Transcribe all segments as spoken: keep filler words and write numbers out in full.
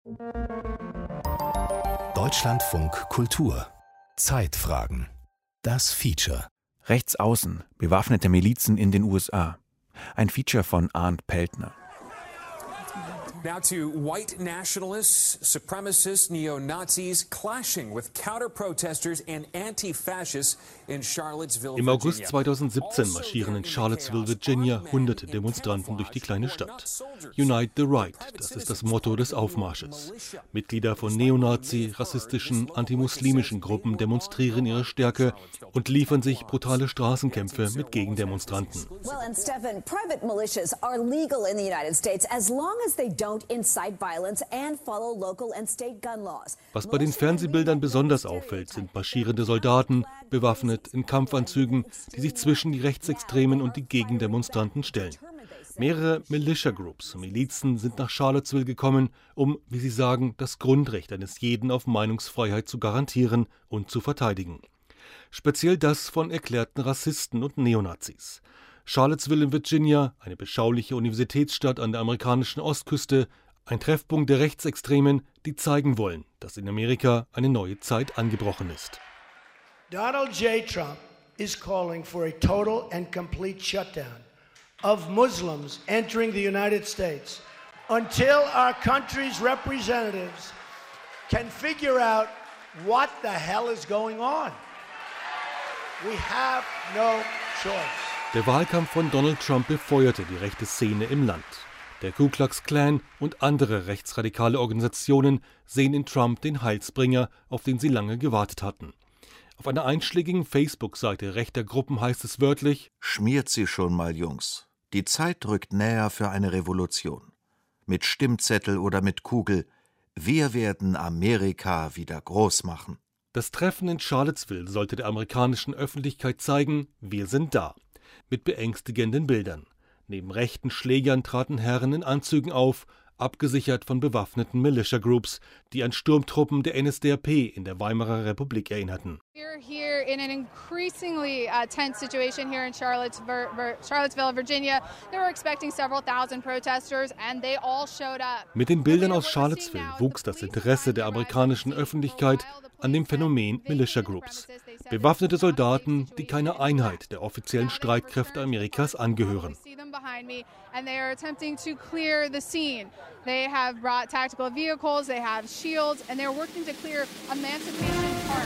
Deutschlandfunk Kultur. Zeitfragen. Das Feature. Rechtsaußen, bewaffnete Milizen in den U S A. Ein Feature von Arndt Peltner. Now to white nationalists, supremacists, neo-Nazis clashing with counter-protesters and anti-fascists in Charlottesville, Virginia. Im August zweitausendsiebzehn marschieren in Charlottesville, Virginia, hunderte Demonstranten durch die kleine Stadt. Unite the Right, das ist das Motto des Aufmarsches. Mitglieder von Neonazi, rassistischen, antimuslimischen Gruppen demonstrieren ihre Stärke und liefern sich brutale Straßenkämpfe mit Gegendemonstranten. Well, and Stefan, private militias are legal in the United States as long as they don't incite violence and follow local and state gun laws. Was bei den Fernsehbildern besonders auffällt, sind marschierende Soldaten, bewaffnet in Kampfanzügen, die sich zwischen die Rechtsextremen und die Gegendemonstranten stellen. Mehrere Militia Groups, Milizen, sind nach Charlottesville gekommen, um, wie sie sagen, das Grundrecht eines jeden auf Meinungsfreiheit zu garantieren und zu verteidigen. Speziell das von erklärten Rassisten und Neonazis. Charlottesville in Virginia, eine beschauliche Universitätsstadt an der amerikanischen Ostküste, ein Treffpunkt der Rechtsextremen, die zeigen wollen, dass in Amerika eine neue Zeit angebrochen ist. Donald J. Trump is calling for a total and complete shutdown of Muslims entering the United States until our country's representatives can figure out what the hell is going on. We have no choice. Der Wahlkampf von Donald Trump befeuerte die rechte Szene im Land. Der Ku Klux Klan und andere rechtsradikale Organisationen sehen in Trump den Heilsbringer, auf den sie lange gewartet hatten. Auf einer einschlägigen Facebook-Seite rechter Gruppen heißt es wörtlich: Schmiert sie schon mal, Jungs. Die Zeit rückt näher für eine Revolution. Mit Stimmzettel oder mit Kugel. Wir werden Amerika wieder groß machen. Das Treffen in Charlottesville sollte der amerikanischen Öffentlichkeit zeigen, wir sind da. Mit beängstigenden Bildern. Neben rechten Schlägern traten Herren in Anzügen auf, abgesichert von bewaffneten Militia Groups, die an Sturmtruppen der N S D A P in der Weimarer Republik erinnerten. We're here in an increasingly uh, tense situation here in Charlottesville, Charlottesville, Virginia. They were expecting several thousand protesters and they all showed up. Mit den Bildern aus Charlottesville wuchs das Interesse der amerikanischen Öffentlichkeit an dem Phänomen Militia Groups. Bewaffnete Soldaten, die keiner Einheit der offiziellen Streitkräfte Amerikas angehören. They have brought tactical vehicles, they have shields, and they're working to clear Emancipation Park.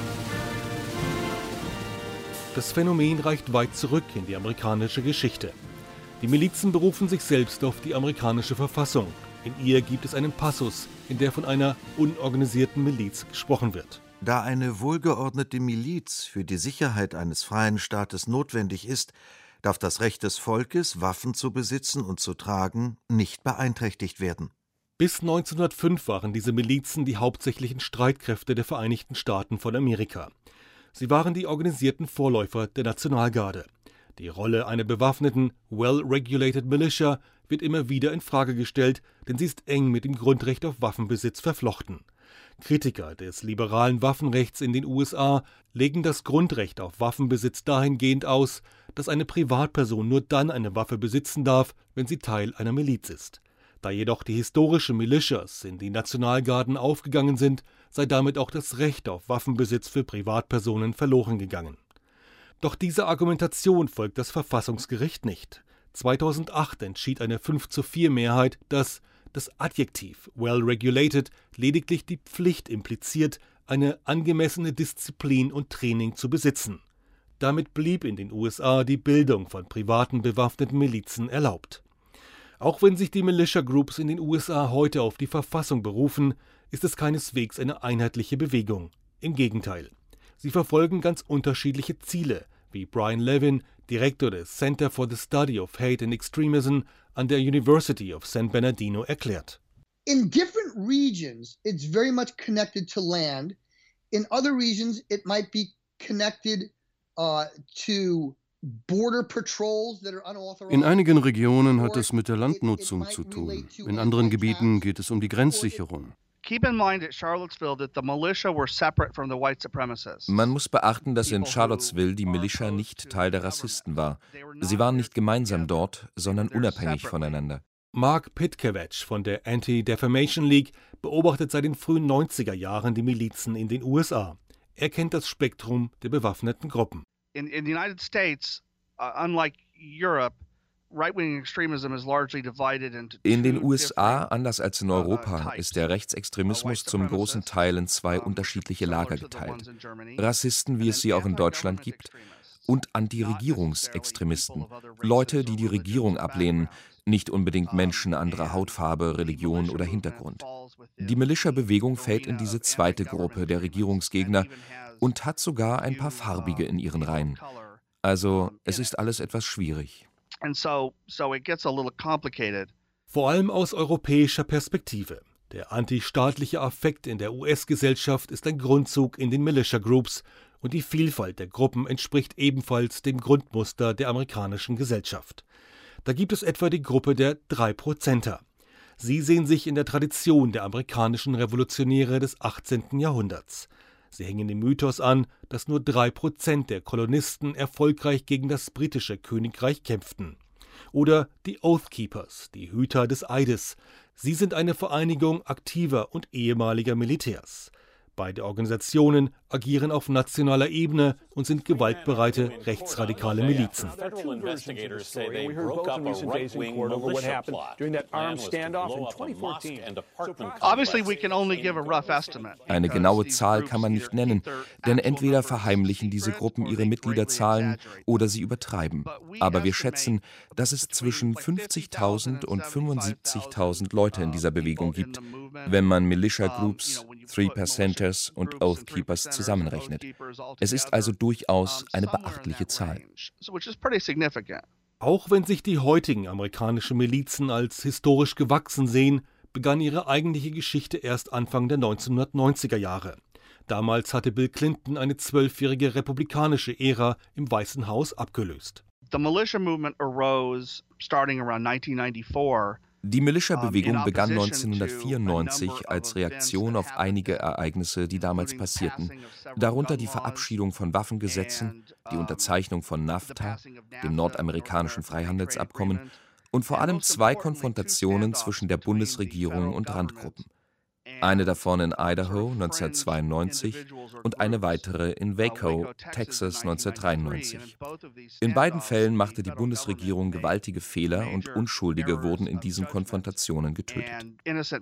Das Phänomen reicht weit zurück in die amerikanische Geschichte. Die Milizen berufen sich selbst auf die amerikanische Verfassung. In ihr gibt es einen Passus, in der von einer unorganisierten Miliz gesprochen wird. Da eine wohlgeordnete Miliz für die Sicherheit eines freien Staates notwendig ist, darf das Recht des Volkes, Waffen zu besitzen und zu tragen, nicht beeinträchtigt werden. Bis neunzehnhundertfünf waren diese Milizen die hauptsächlichen Streitkräfte der Vereinigten Staaten von Amerika. Sie waren die organisierten Vorläufer der Nationalgarde. Die Rolle einer bewaffneten, well-regulated Militia wird immer wieder in Frage gestellt, denn sie ist eng mit dem Grundrecht auf Waffenbesitz verflochten. Kritiker des liberalen Waffenrechts in den U S A legen das Grundrecht auf Waffenbesitz dahingehend aus, dass eine Privatperson nur dann eine Waffe besitzen darf, wenn sie Teil einer Miliz ist. Da jedoch die historischen Militias in die Nationalgarden aufgegangen sind, sei damit auch das Recht auf Waffenbesitz für Privatpersonen verloren gegangen. Doch dieser Argumentation folgt das Verfassungsgericht nicht. zweitausendacht entschied eine fünf zu vier Mehrheit, dass das Adjektiv well-regulated lediglich die Pflicht impliziert, eine angemessene Disziplin und Training zu besitzen. Damit blieb in den U S A die Bildung von privaten bewaffneten Milizen erlaubt. Auch wenn sich die Militia Groups in den U S A heute auf die Verfassung berufen, ist es keineswegs eine einheitliche Bewegung. Im Gegenteil. Sie verfolgen ganz unterschiedliche Ziele, wie Brian Levin, Direktor des Center for the Study of Hate and Extremism an der University of San Bernardino, erklärt. In different regions, it's very much connected to land. In other regions, it might be connected uh, to border patrols that are unauthorized. In einigen Regionen hat es mit der Landnutzung zu tun. In anderen Gebieten geht es um die Grenzsicherung. Man muss beachten, dass in Charlottesville die Militia nicht Teil der Rassisten war. Sie waren nicht gemeinsam dort, sondern unabhängig voneinander. Mark Pitkiewicz von der Anti-Defamation League beobachtet seit den frühen neunziger Jahren die Milizen in den U S A. Er kennt das Spektrum der bewaffneten Gruppen. In, in the United States, uh, unlike Europe, right-wing extremism is largely divided into In den U S A, anders als in Europa, ist der Rechtsextremismus zum großen Teil in zwei unterschiedliche Lager geteilt. Rassisten, wie es sie auch in Deutschland gibt, und Anti-Regierungsextremisten, Leute, die die Regierung ablehnen, nicht unbedingt Menschen anderer Hautfarbe, Religion oder Hintergrund. Die Militia-Bewegung fällt in diese zweite Gruppe der Regierungsgegner und hat sogar ein paar Farbige in ihren Reihen. Also, es ist alles etwas schwierig. Vor allem aus europäischer Perspektive. Der antistaatliche Affekt in der U S-Gesellschaft ist ein Grundzug in den Militia Groups und die Vielfalt der Gruppen entspricht ebenfalls dem Grundmuster der amerikanischen Gesellschaft. Da gibt es etwa die Gruppe der Drei-Prozenter. Sie sehen sich in der Tradition der amerikanischen Revolutionäre des achtzehnten Jahrhunderts. Sie hängen dem Mythos an, dass nur drei Prozent der Kolonisten erfolgreich gegen das britische Königreich kämpften. Oder die Oath Keepers, die Hüter des Eides. Sie sind eine Vereinigung aktiver und ehemaliger Militärs. Beide Organisationen agieren auf nationaler Ebene und sind gewaltbereite rechtsradikale Milizen. Eine genaue Zahl kann man nicht nennen, denn entweder verheimlichen diese Gruppen ihre Mitgliederzahlen oder sie übertreiben. Aber wir schätzen, dass es zwischen fünfzigtausend und fünfundsiebzigtausend Leute in dieser Bewegung gibt, wenn man Militia Groups, Three Percenters und Oath Keepers zusammenrechnet. Es ist also durchaus eine beachtliche Zahl. Auch wenn sich die heutigen amerikanischen Milizen als historisch gewachsen sehen, begann ihre eigentliche Geschichte erst Anfang der neunzehnhundertneunziger Jahre. Damals hatte Bill Clinton eine zwölfjährige republikanische Ära im Weißen Haus abgelöst. The militia movement arose starting around nineteen ninety-four. Die Militia-Bewegung begann neunzehnhundertvierundneunzig als Reaktion auf einige Ereignisse, die damals passierten, darunter die Verabschiedung von Waffengesetzen, die Unterzeichnung von NAFTA, dem nordamerikanischen Freihandelsabkommen, und vor allem zwei Konfrontationen zwischen der Bundesregierung und Randgruppen. Eine davon in Idaho neunzehnhundertzweiundneunzig und eine weitere in Waco, Texas neunzehnhundertdreiundneunzig. In beiden Fällen machte die Bundesregierung gewaltige Fehler und Unschuldige wurden in diesen Konfrontationen getötet. Well, as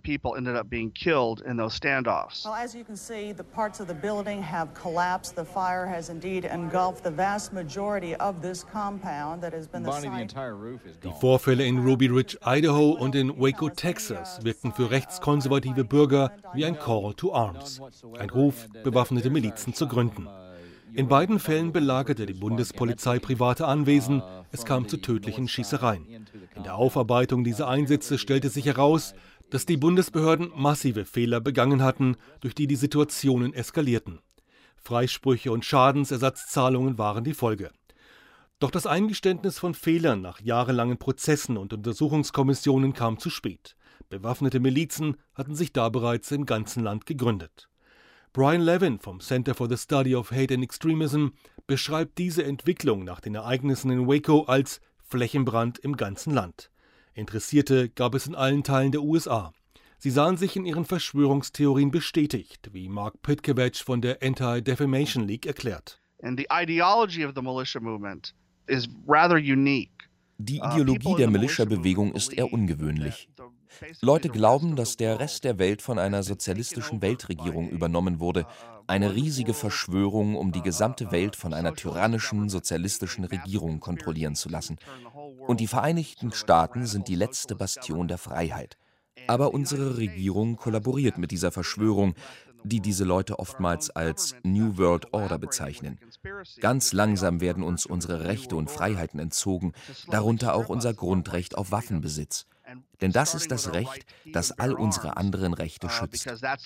you can see, the parts of the building have collapsed. The fire has indeed engulfed the vast majority of this compound that has been the site. Die Vorfälle in Ruby Ridge, Idaho und in Waco, Texas wirkten für rechtskonservative Bürger wie ein Call to Arms, ein Ruf, bewaffnete Milizen zu gründen. In beiden Fällen belagerte die Bundespolizei private Anwesen, es kam zu tödlichen Schießereien. In der Aufarbeitung dieser Einsätze stellte sich heraus, dass die Bundesbehörden massive Fehler begangen hatten, durch die die Situationen eskalierten. Freisprüche und Schadensersatzzahlungen waren die Folge. Doch das Eingeständnis von Fehlern nach jahrelangen Prozessen und Untersuchungskommissionen kam zu spät. Bewaffnete Milizen hatten sich da bereits im ganzen Land gegründet. Brian Levin vom Center for the Study of Hate and Extremism beschreibt diese Entwicklung nach den Ereignissen in Waco als Flächenbrand im ganzen Land. Interessierte gab es in allen Teilen der U S A. Sie sahen sich in ihren Verschwörungstheorien bestätigt, wie Mark Pitkiewicz von der Anti-Defamation League erklärt. And the ideology of the militia movement is rather unique. Die Ideologie der Militia-Bewegung ist eher ungewöhnlich. Leute glauben, dass der Rest der Welt von einer sozialistischen Weltregierung übernommen wurde, eine riesige Verschwörung, um die gesamte Welt von einer tyrannischen sozialistischen Regierung kontrollieren zu lassen. Und die Vereinigten Staaten sind die letzte Bastion der Freiheit. Aber unsere Regierung kollaboriert mit dieser Verschwörung, die diese Leute oftmals als New World Order bezeichnen. Ganz langsam werden uns unsere Rechte und Freiheiten entzogen, darunter auch unser Grundrecht auf Waffenbesitz. Denn das ist das Recht, das all unsere anderen Rechte schützt.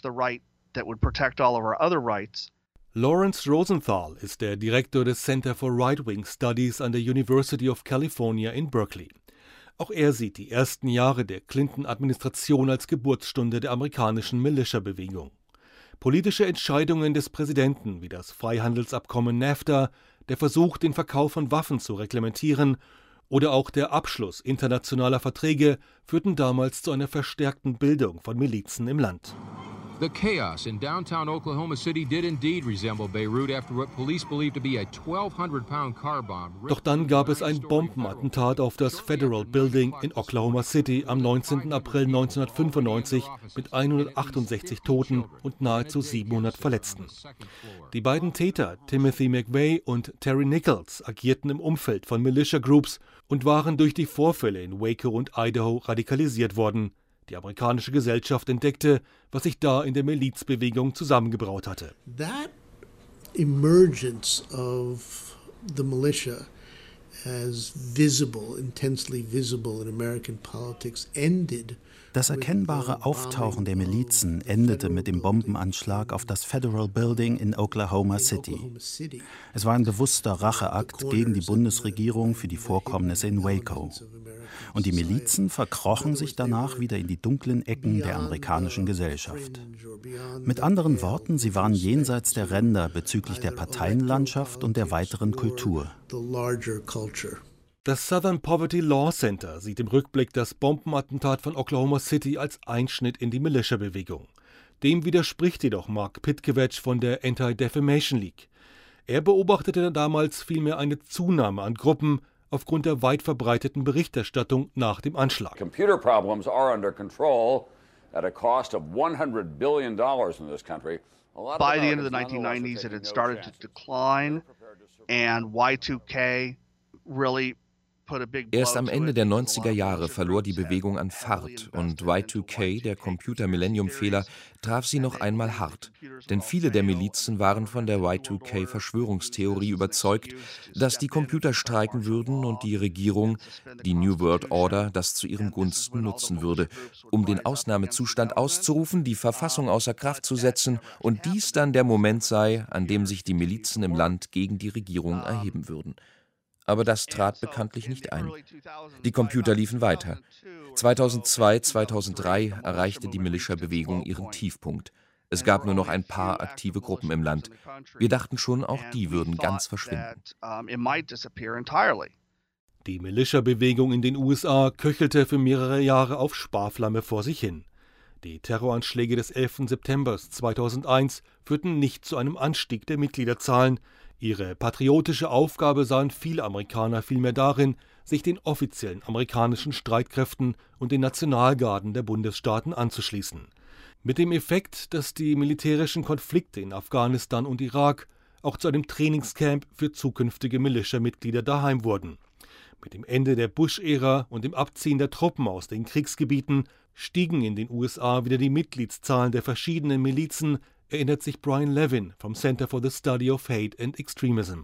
Lawrence Rosenthal ist der Direktor des Center for Right-Wing Studies an der University of California in Berkeley. Auch er sieht die ersten Jahre der Clinton-Administration als Geburtsstunde der amerikanischen Militia-Bewegung. Politische Entscheidungen des Präsidenten wie das Freihandelsabkommen NAFTA, der Versuch, den Verkauf von Waffen zu reglementieren, oder auch der Abschluss internationaler Verträge führten damals zu einer verstärkten Bildung von Milizen im Land. The chaos in downtown Oklahoma City did indeed resemble Beirut after what police believed to be a twelve hundred pound car bomb. Doch dann gab es ein Bombenattentat auf das Federal Building in Oklahoma City am neunzehnten April neunzehnhundertfünfundneunzig mit hundertachtundsechzig Toten und nahezu siebenhundert Verletzten. Die beiden Täter, Timothy McVeigh und Terry Nichols, agierten im Umfeld von Militia Groups und waren durch die Vorfälle in Waco und Idaho radikalisiert worden. Die amerikanische Gesellschaft entdeckte, was sich da in der Milizbewegung zusammengebraut hatte. That emergence of the militia as visible, intensely visible in American politics ended. Das erkennbare Auftauchen der Milizen endete mit dem Bombenanschlag auf das Federal Building in Oklahoma City. Es war ein bewusster Racheakt gegen die Bundesregierung für die Vorkommnisse in Waco. Und die Milizen verkrochen sich danach wieder in die dunklen Ecken der amerikanischen Gesellschaft. Mit anderen Worten, sie waren jenseits der Ränder bezüglich der Parteienlandschaft und der weiteren Kultur. Das Southern Poverty Law Center sieht im Rückblick das Bombenattentat von Oklahoma City als Einschnitt in die Militia-Bewegung. Dem widerspricht jedoch Mark Pitkiewicz von der Anti-Defamation League. Er beobachtete damals vielmehr eine Zunahme an Gruppen aufgrund der weit verbreiteten Berichterstattung nach dem Anschlag. Computer problems are under control at a cost of one hundred billion dollars in this country. By the end of the nineteen nineties, it had started to decline, and Y two K really Erst am Ende der neunziger Jahre verlor die Bewegung an Fahrt und Y zwei K, der Computer-Millennium-Fehler, traf sie noch einmal hart. Denn viele der Milizen waren von der Y zwei K-Verschwörungstheorie überzeugt, dass die Computer streiken würden und die Regierung, die New World Order, das zu ihren Gunsten nutzen würde, um den Ausnahmezustand auszurufen, die Verfassung außer Kraft zu setzen und dies dann der Moment sei, an dem sich die Milizen im Land gegen die Regierung erheben würden. Aber das trat bekanntlich nicht ein. Die Computer liefen weiter. zweitausendzwei, zweitausenddrei erreichte die Militia-Bewegung ihren Tiefpunkt. Es gab nur noch ein paar aktive Gruppen im Land. Wir dachten schon, auch die würden ganz verschwinden. Die Militia-Bewegung in den U S A köchelte für mehrere Jahre auf Sparflamme vor sich hin. Die Terroranschläge des elften September zweitausendeins führten nicht zu einem Anstieg der Mitgliederzahlen. Ihre patriotische Aufgabe sahen viele Amerikaner vielmehr darin, sich den offiziellen amerikanischen Streitkräften und den Nationalgarden der Bundesstaaten anzuschließen. Mit dem Effekt, dass die militärischen Konflikte in Afghanistan und Irak auch zu einem Trainingscamp für zukünftige Militia-Mitglieder daheim wurden. Mit dem Ende der Bush-Ära und dem Abziehen der Truppen aus den Kriegsgebieten stiegen in den U S A wieder die Mitgliedszahlen der verschiedenen Milizen, erinnert sich Brian Levin vom Center for the Study of Hate and Extremism.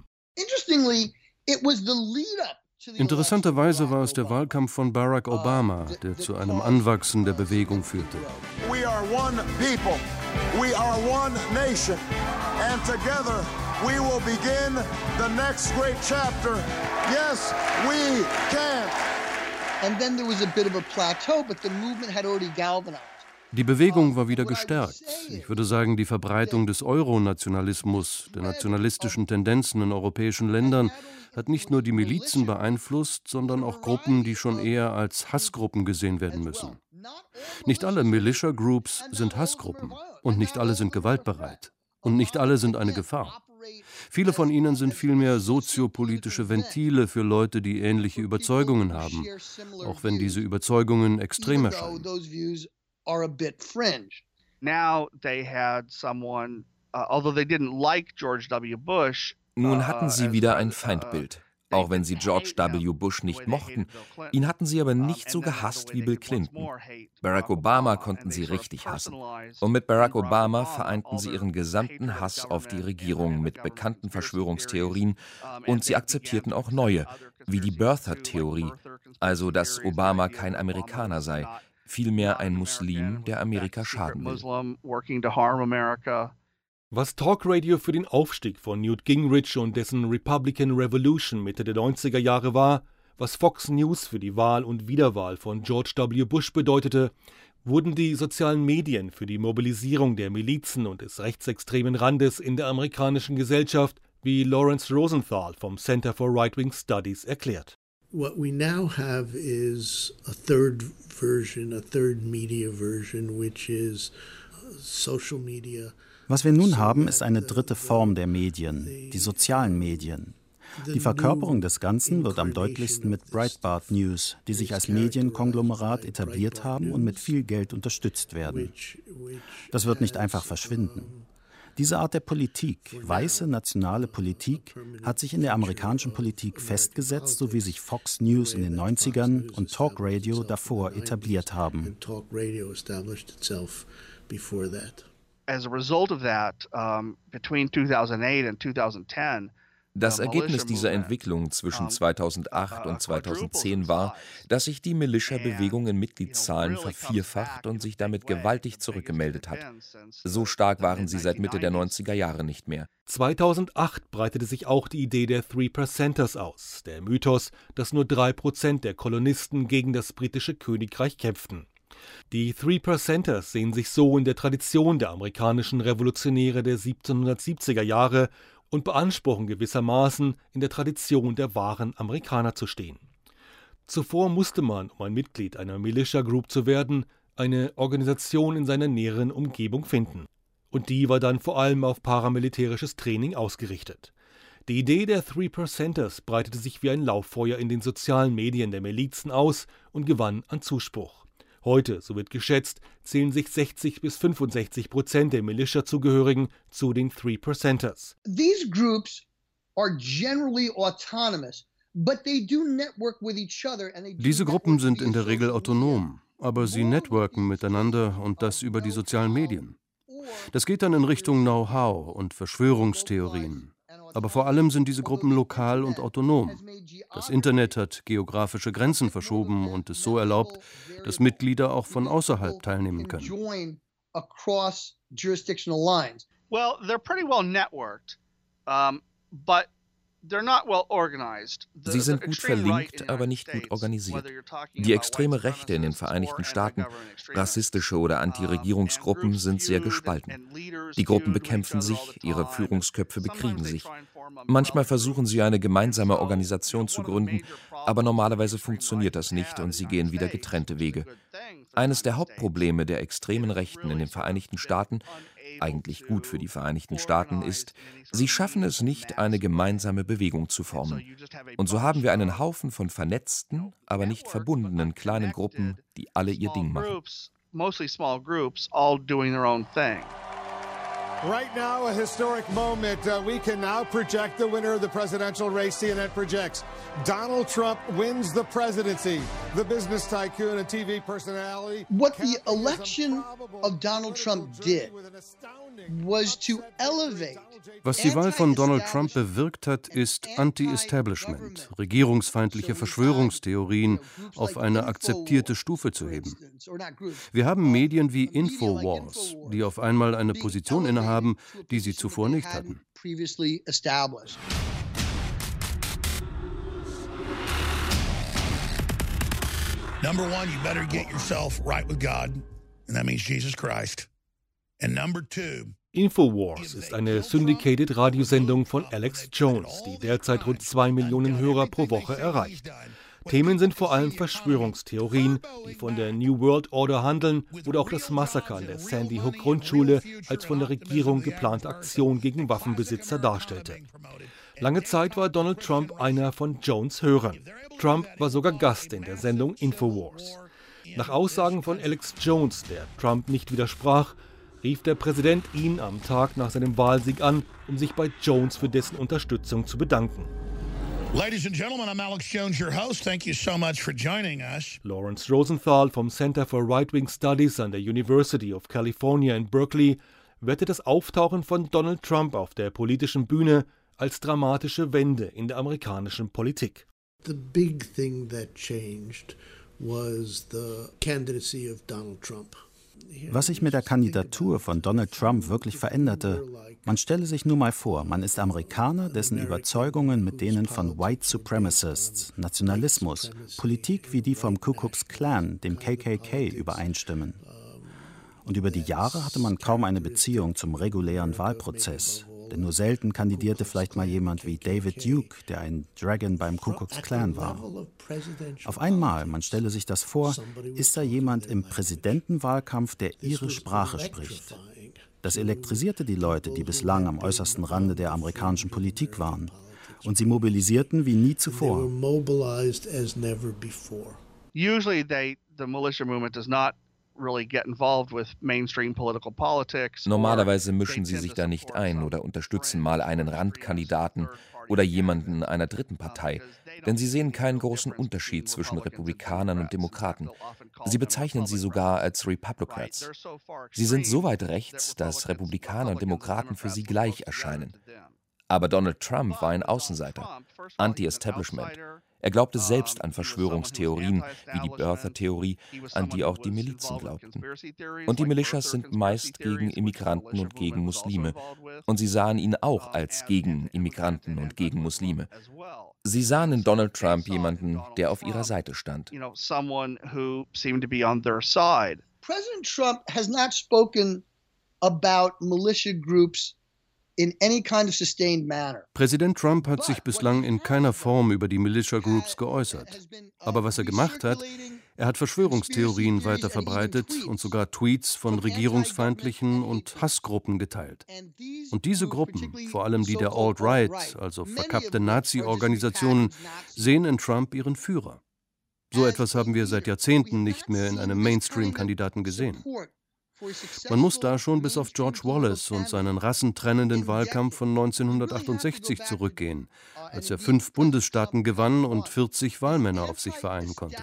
Interessanterweise war es der Wahlkampf von Barack Obama, der zu einem Anwachsen der Bewegung führte. We are one people, we are one nation, and together we will begin the next great chapter. Yes, we can. And then there was a bit of a plateau, but the movement had already galvanized. Die Bewegung war wieder gestärkt. Ich würde sagen, die Verbreitung des Euronationalismus, der nationalistischen Tendenzen in europäischen Ländern, hat nicht nur die Milizen beeinflusst, sondern auch Gruppen, die schon eher als Hassgruppen gesehen werden müssen. Nicht alle Militia Groups sind Hassgruppen und nicht alle sind gewaltbereit und nicht alle sind eine Gefahr. Viele von ihnen sind vielmehr soziopolitische Ventile für Leute, die ähnliche Überzeugungen haben, auch wenn diese Überzeugungen extrem erscheinen. Are a bit fringe. Now they had someone, uh, although they didn't like George W. Bush. Nun hatten sie wieder ein Feindbild. Auch wenn sie George W. Bush nicht mochten, ihn hatten sie aber nicht so gehasst wie Bill Clinton. Barack Obama konnten sie richtig hassen. Und mit Barack Obama vereinten sie ihren gesamten Hass auf die Regierung mit bekannten Verschwörungstheorien und sie akzeptierten auch neue, wie die Birther-Theorie, also dass Obama kein Amerikaner sei, vielmehr ein Muslim, der Amerika schaden will. Was Talkradio für den Aufstieg von Newt Gingrich und dessen Republican Revolution Mitte der neunziger Jahre war, was Fox News für die Wahl und Wiederwahl von George W. Bush bedeutete, wurden die sozialen Medien für die Mobilisierung der Milizen und des rechtsextremen Randes in der amerikanischen Gesellschaft, wie Lawrence Rosenthal vom Center for Right-Wing Studies erklärt. What we now have is a third version, a third media version, which is social media. Was wir nun haben, ist eine dritte Form der Medien, die sozialen Medien. Die Verkörperung des Ganzen wird am deutlichsten mit Breitbart News, die sich als Medienkonglomerat etabliert haben und mit viel Geld unterstützt werden. Das wird nicht einfach verschwinden. Diese Art der Politik, weiße nationale Politik, hat sich in der amerikanischen Politik festgesetzt, so wie sich Fox News in den neunzigern und Talk Radio davor etabliert haben. As a result of that, um, between two thousand eight and two thousand ten, das Ergebnis dieser Entwicklung zwischen zweitausendacht und zweitausendzehn war, dass sich die Militia-Bewegung in Mitgliedszahlen vervierfacht und sich damit gewaltig zurückgemeldet hat. So stark waren sie seit Mitte der neunziger Jahre nicht mehr. zweitausendacht breitete sich auch die Idee der Three Percenters aus, der Mythos, dass nur drei Prozent der Kolonisten gegen das britische Königreich kämpften. Die Three Percenters sehen sich so in der Tradition der amerikanischen Revolutionäre der siebzehnhundertsiebziger Jahre und beanspruchen gewissermaßen, in der Tradition der wahren Amerikaner zu stehen. Zuvor musste man, um ein Mitglied einer Militia Group zu werden, eine Organisation in seiner näheren Umgebung finden. Und die war dann vor allem auf paramilitärisches Training ausgerichtet. Die Idee der Three Percenters breitete sich wie ein Lauffeuer in den sozialen Medien der Milizen aus und gewann an Zuspruch. Heute, so wird geschätzt, zählen sich sechzig bis fünfundsechzig Prozent der Militia-Zugehörigen zu den Three Percenters. These groups are generally autonomous, but they do network with each other and they do Diese Gruppen sind in der Regel autonom, aber sie networken miteinander und das über die sozialen Medien. Das geht dann in Richtung Know-how und Verschwörungstheorien. Aber vor allem sind diese Gruppen lokal und autonom. Das Internet hat geografische Grenzen verschoben und es so erlaubt, dass Mitglieder auch von außerhalb teilnehmen können. Well, they're pretty well networked, um, but they're not well organized. Sie sind gut verlinkt, aber nicht gut organisiert. Die extreme Rechte in den Vereinigten Staaten, rassistische oder Antiregierungsgruppen sind sehr gespalten. Die Gruppen bekämpfen sich, ihre Führungsköpfe bekriegen sich. Manchmal versuchen sie, eine gemeinsame Organisation zu gründen, aber normalerweise funktioniert das nicht und sie gehen wieder getrennte Wege. Eines der Hauptprobleme der extremen Rechten in den Vereinigten Staaten, eigentlich gut für die Vereinigten Staaten, ist, sie schaffen es nicht, eine gemeinsame Bewegung zu formen. Und so haben wir einen Haufen von vernetzten, aber nicht verbundenen kleinen Gruppen, die alle ihr Ding machen. Right now, a historic moment. Uh, we can now project the winner of the presidential race. C N N projects Donald Trump wins the presidency. The business tycoon and T V personality. What the election of Donald Trump did was to elevate. Was die Wahl von Donald Trump bewirkt hat, ist Anti-Establishment, regierungsfeindliche Verschwörungstheorien auf eine akzeptierte Stufe zu heben. Wir haben Medien wie Infowars, die auf einmal eine Position innehaben, die sie zuvor nicht hatten. Number one, you better get yourself right with God, and that means Jesus Christ. And number two, Infowars ist eine Syndicated-Radiosendung von Alex Jones, die derzeit rund zwei Millionen Hörer pro Woche erreicht. Themen sind vor allem Verschwörungstheorien, die von der New World Order handeln oder auch das Massaker an der Sandy Hook Grundschule als von der Regierung geplante Aktion gegen Waffenbesitzer darstellte. Lange Zeit war Donald Trump einer von Jones' Hörern. Trump war sogar Gast in der Sendung Infowars. Nach Aussagen von Alex Jones, der Trump nicht widersprach, rief der Präsident ihn am Tag nach seinem Wahlsieg an, um sich bei Jones für dessen Unterstützung zu bedanken. Ladies and gentlemen, I'm Alex Jones, your host. Thank you so much for joining us. Lawrence Rosenthal vom Center for Right-Wing Studies an der University of California in Berkeley wertet das Auftauchen von Donald Trump auf der politischen Bühne als dramatische Wende in der amerikanischen Politik. The big thing that changed was the candidacy of Donald Trump. Was sich mit der Kandidatur von Donald Trump wirklich veränderte, man stelle sich nur mal vor, man ist Amerikaner, dessen Überzeugungen mit denen von White Supremacists, Nationalismus, Politik wie die vom Ku Klux Klan, dem K K K, übereinstimmen. Und über die Jahre hatte man kaum eine Beziehung zum regulären Wahlprozess. denn nur selten kandidierte vielleicht mal jemand wie David Duke, der ein Dragon beim Ku Klux Klan war. Auf einmal, man stelle sich das vor, ist da jemand im Präsidentenwahlkampf, der ihre Sprache spricht. Das elektrisierte die Leute, die bislang am äußersten Rande der amerikanischen Politik waren. Und sie mobilisierten wie nie zuvor. Usually they, the militia movement does not really get involved with mainstream political politics. Normalerweise mischen sie sich da nicht ein oder unterstützen mal einen Randkandidaten oder jemanden einer dritten Partei, denn sie sehen keinen großen Unterschied zwischen Republikanern und Demokraten. Sie bezeichnen sie sogar als Republicans. Sie sind so weit rechts, dass Republikaner und Demokraten für sie gleich erscheinen. Aber Donald Trump war ein Außenseiter, Anti-Establishment. Er glaubte selbst an Verschwörungstheorien wie die Birther-Theorie, an die auch die Milizen glaubten. Und die Militias sind meist gegen Immigranten und gegen Muslime. Und sie sahen ihn auch als gegen Immigranten und gegen Muslime. Sie sahen in Donald Trump jemanden, der auf ihrer Seite stand. President Trump has not spoken about militia groups in any kind of sustained manner. Präsident Trump hat sich bislang in keiner Form über die Militia Groups geäußert. Aber was er gemacht hat, er hat Verschwörungstheorien weiter verbreitet und sogar Tweets von regierungsfeindlichen und Hassgruppen geteilt. Und diese Gruppen, vor allem die der Alt-Right, also verkappte Nazi-Organisationen, sehen in Trump ihren Führer. So etwas haben wir seit Jahrzehnten nicht mehr in einem Mainstream-Kandidaten gesehen. Man muss da schon bis auf George Wallace und seinen rassentrennenden Wahlkampf von neunzehnhundertachtundsechzig zurückgehen, als er fünf Bundesstaaten gewann und vierzig Wahlmänner auf sich vereinen konnte.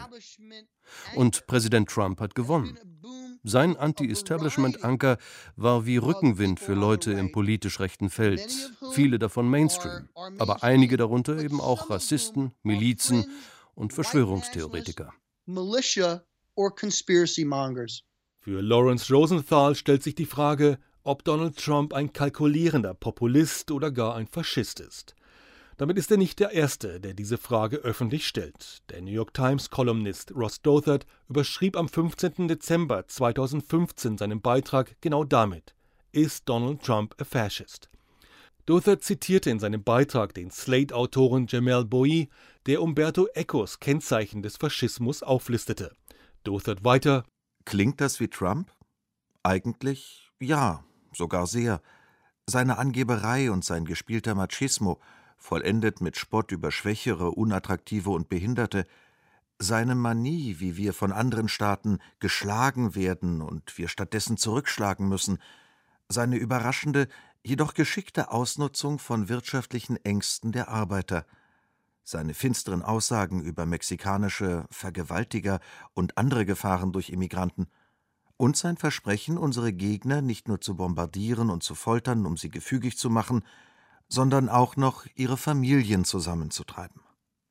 Und Präsident Trump hat gewonnen. Sein Anti-Establishment-Anker war wie Rückenwind für Leute im politisch rechten Feld, viele davon Mainstream, aber einige darunter eben auch Rassisten, Milizen und Verschwörungstheoretiker. Militia or conspiracy mongers. Für Lawrence Rosenthal stellt sich die Frage, ob Donald Trump ein kalkulierender Populist oder gar ein Faschist ist. Damit ist er nicht der Erste, der diese Frage öffentlich stellt. Der New York Times-Kolumnist Ross Douthat überschrieb am fünfzehnten Dezember zweitausendfünfzehn seinen Beitrag genau damit: Ist Donald Trump a Fascist? Douthat zitierte in seinem Beitrag den Slate-Autoren Jamelle Bouie, der Umberto Ecos Kennzeichen des Faschismus auflistete. Douthat weiter: Klingt das wie Trump? Eigentlich ja, sogar sehr. Seine Angeberei und sein gespielter Machismo, vollendet mit Spott über Schwächere, Unattraktive und Behinderte, seine Manie, wie wir von anderen Staaten geschlagen werden und wir stattdessen zurückschlagen müssen, seine überraschende, jedoch geschickte Ausnutzung von wirtschaftlichen Ängsten der Arbeiter, seine finsteren Aussagen über mexikanische Vergewaltiger und andere Gefahren durch Immigranten und sein Versprechen, unsere Gegner nicht nur zu bombardieren und zu foltern, um sie gefügig zu machen, sondern auch noch ihre Familien zusammenzutreiben.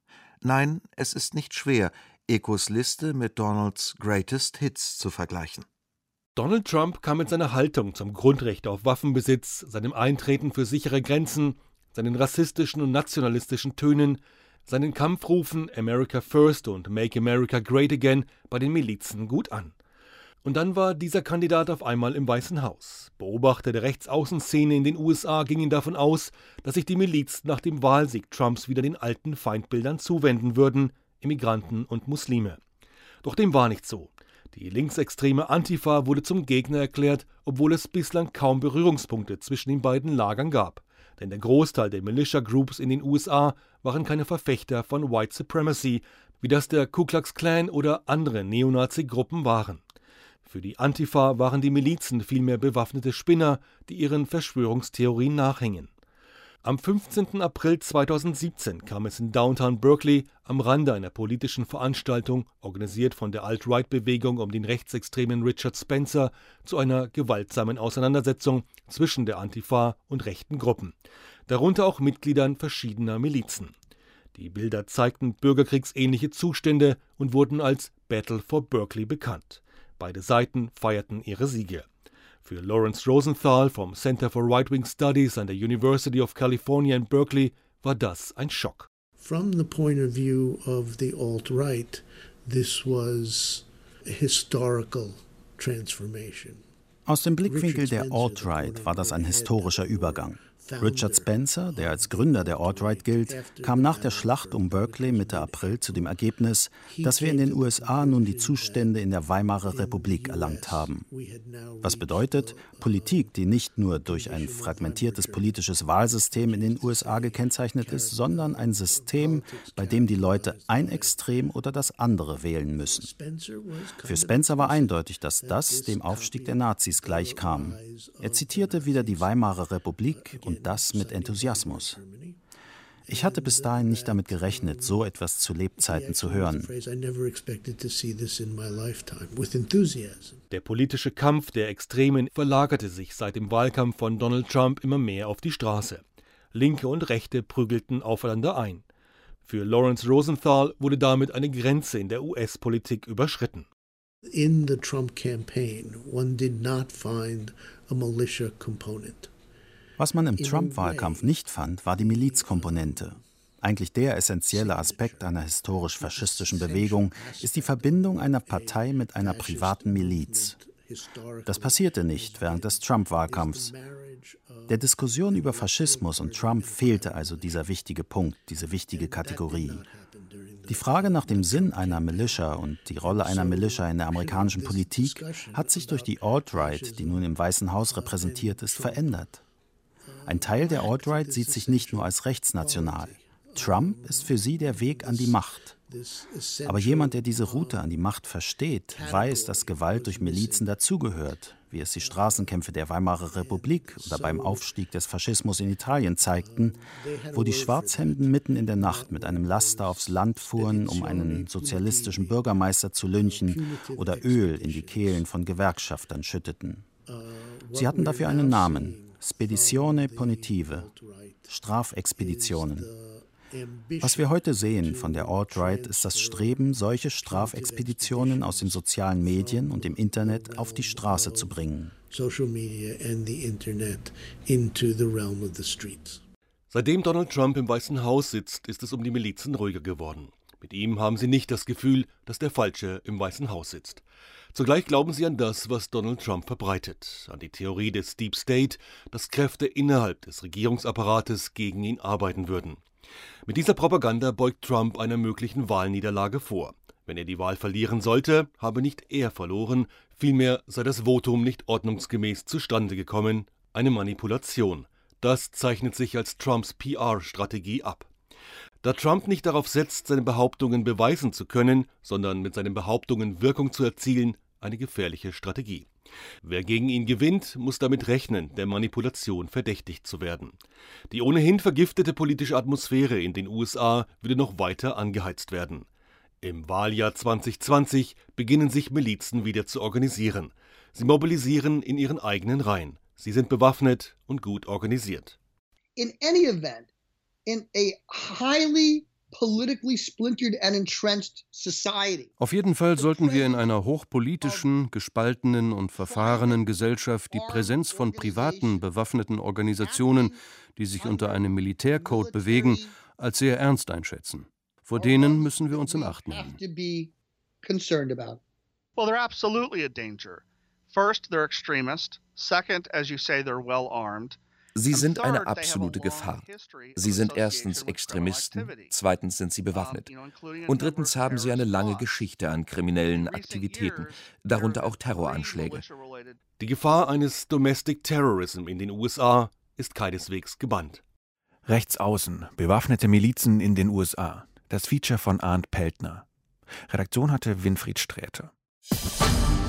Nein, es ist nicht schwer, Ecos Liste mit Donalds Greatest Hits zu vergleichen. Donald Trump kam mit seiner Haltung zum Grundrecht auf Waffenbesitz, seinem Eintreten für sichere Grenzen, seinen rassistischen und nationalistischen Tönen, seinen Kampfrufen America First und Make America Great Again bei den Milizen gut an. Und dann war dieser Kandidat auf einmal im Weißen Haus. Beobachter der Rechtsaußenszene in den U S A gingen davon aus, dass sich die Milizen nach dem Wahlsieg Trumps wieder den alten Feindbildern zuwenden würden, Immigranten und Muslime. Doch dem war nicht so. Die linksextreme Antifa wurde zum Gegner erklärt, obwohl es bislang kaum Berührungspunkte zwischen den beiden Lagern gab. Denn der Großteil der Militia Groups in den U S A waren keine Verfechter von White Supremacy, wie das der Ku Klux Klan oder andere Neonazi-Gruppen waren. Für die Antifa waren die Milizen vielmehr bewaffnete Spinner, die ihren Verschwörungstheorien nachhängen. Am fünfzehnten April zweitausendsiebzehn kam es in Downtown Berkeley am Rande einer politischen Veranstaltung, organisiert von der Alt-Right-Bewegung um den rechtsextremen Richard Spencer, zu einer gewaltsamen Auseinandersetzung zwischen der Antifa und rechten Gruppen, darunter auch Mitgliedern verschiedener Milizen. Die Bilder zeigten bürgerkriegsähnliche Zustände und wurden als Battle for Berkeley bekannt. Beide Seiten feierten ihre Siege. Für Lawrence Rosenthal vom Center for Right-Wing Studies an der University of California in Berkeley war das ein Schock. From the point of view of the alt-right, this was a historical transformation. Aus dem Blickwinkel der Alt-Right war das ein historischer Übergang. Richard Spencer, der als Gründer der Alt-Right gilt, kam nach der Schlacht um Berkeley Mitte April zu dem Ergebnis, dass wir in den U S A nun die Zustände in der Weimarer Republik erlangt haben. Was bedeutet, Politik, die nicht nur durch ein fragmentiertes politisches Wahlsystem in den U S A gekennzeichnet ist, sondern ein System, bei dem die Leute ein Extrem oder das andere wählen müssen. Für Spencer war eindeutig, dass das dem Aufstieg der Nazis gleichkam. Er zitierte wieder die Weimarer Republik und das mit Enthusiasmus. Ich hatte bis dahin nicht damit gerechnet, so etwas zu Lebzeiten zu hören. Der politische Kampf der Extremen verlagerte sich seit dem Wahlkampf von Donald Trump immer mehr auf die Straße. Linke und Rechte prügelten aufeinander ein. Für Lawrence Rosenthal wurde damit eine Grenze in der U S-Politik überschritten. In the Trump campaign, one did not find a militia component. Was man im Trump-Wahlkampf nicht fand, war die Milizkomponente. Eigentlich der essentielle Aspekt einer historisch-faschistischen Bewegung ist die Verbindung einer Partei mit einer privaten Miliz. Das passierte nicht während des Trump-Wahlkampfs. Der Diskussion über Faschismus und Trump fehlte also dieser wichtige Punkt, diese wichtige Kategorie. Die Frage nach dem Sinn einer Militia und die Rolle einer Militia in der amerikanischen Politik hat sich durch die Alt-Right, die nun im Weißen Haus repräsentiert ist, verändert. Ein Teil der Alt-Right sieht sich nicht nur als rechtsnational. Trump ist für sie der Weg an die Macht. Aber jemand, der diese Route an die Macht versteht, weiß, dass Gewalt durch Milizen dazugehört, wie es die Straßenkämpfe der Weimarer Republik oder beim Aufstieg des Faschismus in Italien zeigten, wo die Schwarzhemden mitten in der Nacht mit einem Laster aufs Land fuhren, um einen sozialistischen Bürgermeister zu lynchen oder Öl in die Kehlen von Gewerkschaftern schütteten. Sie hatten dafür einen Namen: Spedizione Punitive, Strafexpeditionen. Was wir heute sehen von der Alt-Right ist das Streben, solche Strafexpeditionen aus den sozialen Medien und dem Internet auf die Straße zu bringen. Seitdem Donald Trump im Weißen Haus sitzt, ist es um die Milizen ruhiger geworden. Mit ihm haben sie nicht das Gefühl, dass der Falsche im Weißen Haus sitzt. Zugleich glauben sie an das, was Donald Trump verbreitet, an die Theorie des Deep State, dass Kräfte innerhalb des Regierungsapparates gegen ihn arbeiten würden. Mit dieser Propaganda beugt Trump einer möglichen Wahlniederlage vor. Wenn er die Wahl verlieren sollte, habe nicht er verloren, vielmehr sei das Votum nicht ordnungsgemäß zustande gekommen, eine Manipulation. Das zeichnet sich als Trumps P R-Strategie ab. Da Trump nicht darauf setzt, seine Behauptungen beweisen zu können, sondern mit seinen Behauptungen Wirkung zu erzielen, eine gefährliche Strategie. Wer gegen ihn gewinnt, muss damit rechnen, der Manipulation verdächtigt zu werden. Die ohnehin vergiftete politische Atmosphäre in den U S A würde noch weiter angeheizt werden. Im Wahljahr zwanzig zwanzig beginnen sich Milizen wieder zu organisieren. Sie mobilisieren in ihren eigenen Reihen. Sie sind bewaffnet und gut organisiert. In any event, in a highly politically splintered and entrenched society. Auf jeden Fall sollten wir in einer hochpolitischen, gespaltenen und verfahrenen Gesellschaft die Präsenz von privaten, bewaffneten Organisationen, die sich unter einem Militärcode bewegen, als sehr ernst einschätzen. Vor denen müssen wir uns in Acht nehmen. Well, they're absolutely a danger. First, they're extremist. Second, as you say, they're well armed. Sie sind eine absolute Gefahr. Sie sind erstens Extremisten, zweitens sind sie bewaffnet. Und drittens haben sie eine lange Geschichte an kriminellen Aktivitäten, darunter auch Terroranschläge. Die Gefahr eines Domestic Terrorism in den U S A ist keineswegs gebannt. Rechtsaußen, bewaffnete Milizen in den U S A. Das Feature von Arndt Peltner. Redaktion hatte Winfried Sträter.